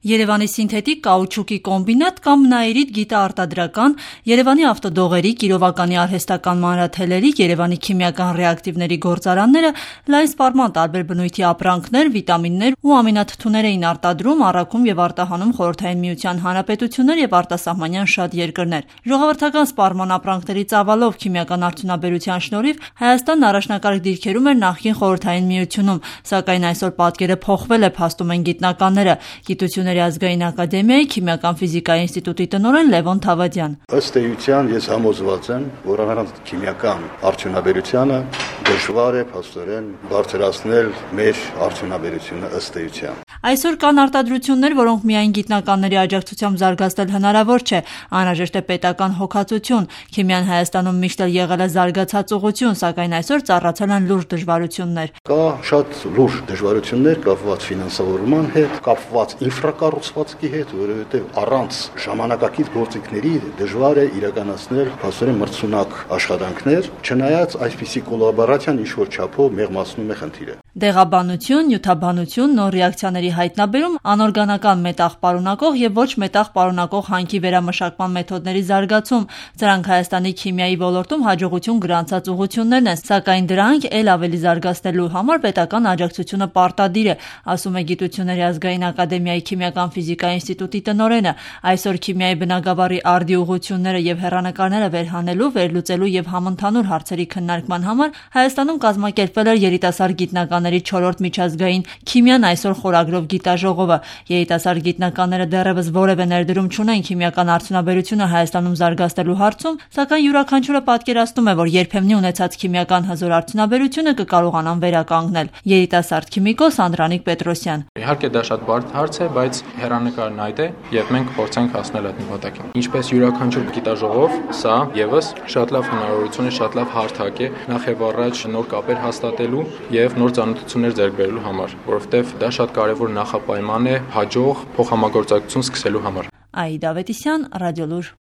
Երևանի սինթետիկ կաուչուկի կոմբինատ կամ Նաիրիդ գիտաարտադրական, Երևանի ավտոդողերի, Կիրովականի արհեստական մանրաթելերի, Երևանի քիմիական ռեակտիվների գործարանները լայն սպառման տարբեր բնույթի ապրանքներ, վիտամիններ ու ամինաթթուներ էին արտադրում, առաքում եւ արտահանում Խորհրդային Միության հանրապետություններ եւ արտասահմանյան շատ երկրներ։ Ժողովրդական սպառման ապրանքների ծավալով քիմիական արդյունաբերության շնորհիվ Հայաստանն առաջնակարգ դիրքերում էր նախկին Խորհրդային Միությունում, սակայն այսօր պատկերը փոխվել է, փաստում են գիտնականները։ Գիտությունների ազգային ակադեմիայի քիմիական ֆիզիկայի ինստիտուտի տնօրեն Լևոն Թավադյան։ Ըստ էության ես համոզված եմ, որ առանց քիմիական արդյունաբերությանը դժվար է փաստորեն բարձրացնել մեր արդյունաբերությունը ըստ էության։ Այսօր կան արտադրություններ, որոնք միայն գիտնականների աջակցությամբ զարգացնել հնարավոր չէ, անհրաժեշտ է պետական հոգացություն։ Քիմիան Հայաստանում միշտ էլ եղել է զարգացած ուղղություն, սակայն այսօր ծառացել են լուրջ դժվարություններ։ Կա շատ լուրջ դժվարություններ կապված ֆինանսավորման հետ, կապված ինֆրակառուցվածքի հետ, որովհետև առանց ժամանակակից գործիքների դժվար է իրականացնել փաստորեն մրցունակ աշխատանքներ, չնայած այսպիսի կոլաբորացիան ինչ-որ չափով մեղմացնում է խնդիրը։ Դեղաբանություն, նյութաբանություն, նոր ռեակցիաների հայտնաբերում, անօրգանական մետաղ պարունակող եւ ոչ մետաղ պարունակող հանքի վերամշակման մեթոդների զարգացում, դրանք Հայաստանի քիմիայի ոլորտում հաջողություն գրանցած ուղղություններն են, սակայն դրանք ել ավելի զարգացնելու համար պետական աջակցությունը պարտադիր է, ասում է Գիտությունների ազգային ակադեմիայի քիմիական ֆիզիկայի ինստիտուտի տնօրենը։ Այսօր քիմիայի բնագավառի արդի ուղղությունները եւ հեռանկարները վերհանելու, վերլուծելու եւ համընդհանուր հարցերի քննարկման համար Հայաստանում կազմակերպվել էր երիտասարդ գիտնականների 4-րդ միջազգային Քիմիան այսօր խորագրով գիտաժողովը։ Երիտասարդ գիտնականները դեռևս որևէ ներդրում չունեն քիմիական արդյունաբերությունը Հայաստանում զարգացնելու հարցում, սակայն յուրաքանչյուրը պատկերացնում է, որ երբեմնի ունեցած քիմիական հզոր արդյունաբերությունը կկարողանան վերականգնել։ Երիտասարդ քիմիկոս Անդրանիկ Պետրոսյան։ Իհարկե դա շատ բարդ հարց է, բայց հեռանկարն այդ է եւ մենք փորձենք հասնել այդ նպատակին։ Ինչպես յուրաքանչյուր գիտաժողով, սա եւս շատ լավ հնարավորություն է, շատ լավ հարթակ է նախ եւ առաջ նոր կապեր հաստատելու եւ նոր ծանոթություններ ձեռք բերելու համար, որովհետեւ դա շատ կարեւոր նախապայման է հաջող փոխհամագործակցություն սկսելու համար։ Աիդա Ավետիսյան, Ռադիոլուր։